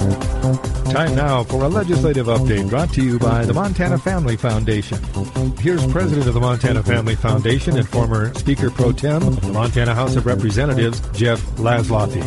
Time now for a legislative update brought to you by the Montana Family Foundation. Here's President of the Montana Family Foundation and former Speaker Pro Tem of the Montana House of Representatives, Jeff Laszloffy.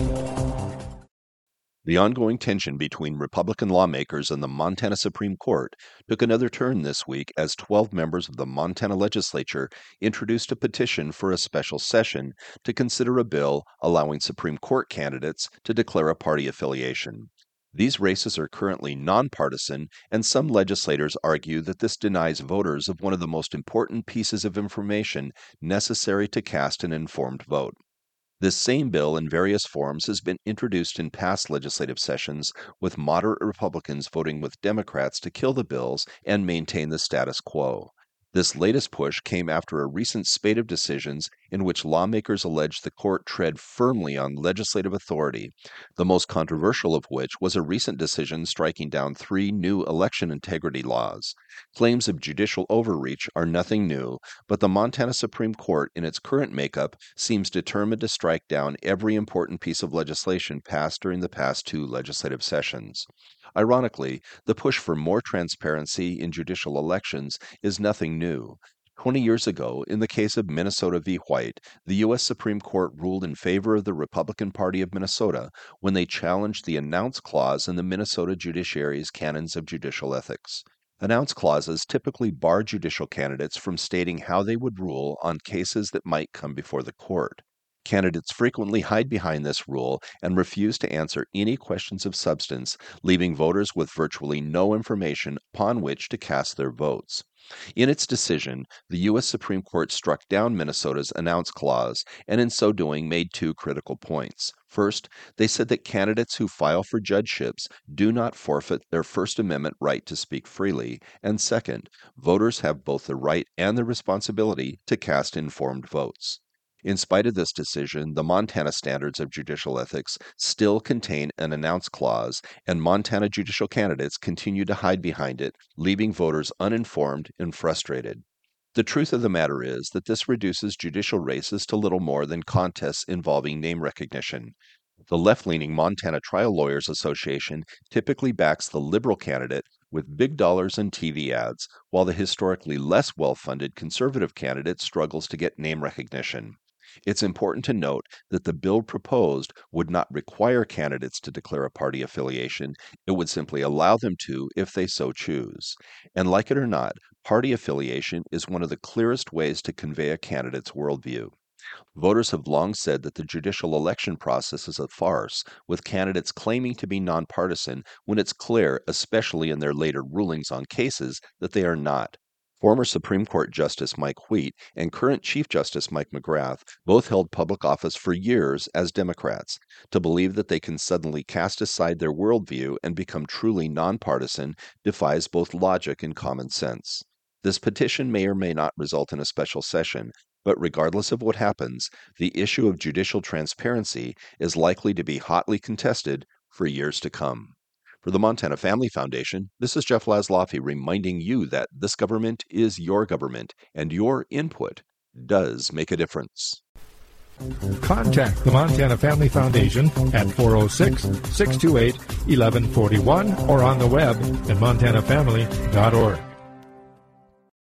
The ongoing tension between Republican lawmakers and the Montana Supreme Court took another turn this week as 12 members of the Montana legislature introduced a petition for a special session to consider a bill allowing Supreme Court candidates to declare a party affiliation. These races are currently nonpartisan, and some legislators argue that this denies voters of one of the most important pieces of information necessary to cast an informed vote. This same bill in various forms has been introduced in past legislative sessions, with moderate Republicans voting with Democrats to kill the bills and maintain the status quo. This latest push came after a recent spate of decisions in which lawmakers alleged the court tread firmly on legislative authority, the most controversial of which was a recent decision striking down 3 new election integrity laws. Claims of judicial overreach are nothing new, but the Montana Supreme Court, in its current makeup, seems determined to strike down every important piece of legislation passed during the past 2 legislative sessions. Ironically, the push for more transparency in judicial elections is nothing new. 20 years ago, in the case of Minnesota v. White, the U.S. Supreme Court ruled in favor of the Republican Party of Minnesota when they challenged the announce clause in the Minnesota judiciary's canons of judicial ethics. Announce clauses typically bar judicial candidates from stating how they would rule on cases that might come before the court. Candidates frequently hide behind this rule and refuse to answer any questions of substance, leaving voters with virtually no information upon which to cast their votes. In its decision, the U.S. Supreme Court struck down Minnesota's announce clause, and in so doing made 2 critical points. First, they said that candidates who file for judgeships do not forfeit their First Amendment right to speak freely, and second, voters have both the right and the responsibility to cast informed votes. In spite of this decision, the Montana Standards of Judicial Ethics still contain an announce clause, and Montana judicial candidates continue to hide behind it, leaving voters uninformed and frustrated. The truth of the matter is that this reduces judicial races to little more than contests involving name recognition. The left-leaning Montana Trial Lawyers Association typically backs the liberal candidate with big dollars and TV ads, while the historically less well-funded conservative candidate struggles to get name recognition. It's important to note that the bill proposed would not require candidates to declare a party affiliation. It would simply allow them to if they so choose. And like it or not, party affiliation is one of the clearest ways to convey a candidate's worldview. Voters have long said that the judicial election process is a farce, with candidates claiming to be nonpartisan when it's clear, especially in their later rulings on cases, that they are not. Former Supreme Court Justice Mike Wheat and current Chief Justice Mike McGrath both held public office for years as Democrats. To believe that they can suddenly cast aside their worldview and become truly nonpartisan defies both logic and common sense. This petition may or may not result in a special session, but regardless of what happens, the issue of judicial transparency is likely to be hotly contested for years to come. For the Montana Family Foundation, this is Jeff Laszloffy reminding you that this government is your government, and your input does make a difference. Contact the Montana Family Foundation at 406-628-1141 or on the web at montanafamily.org.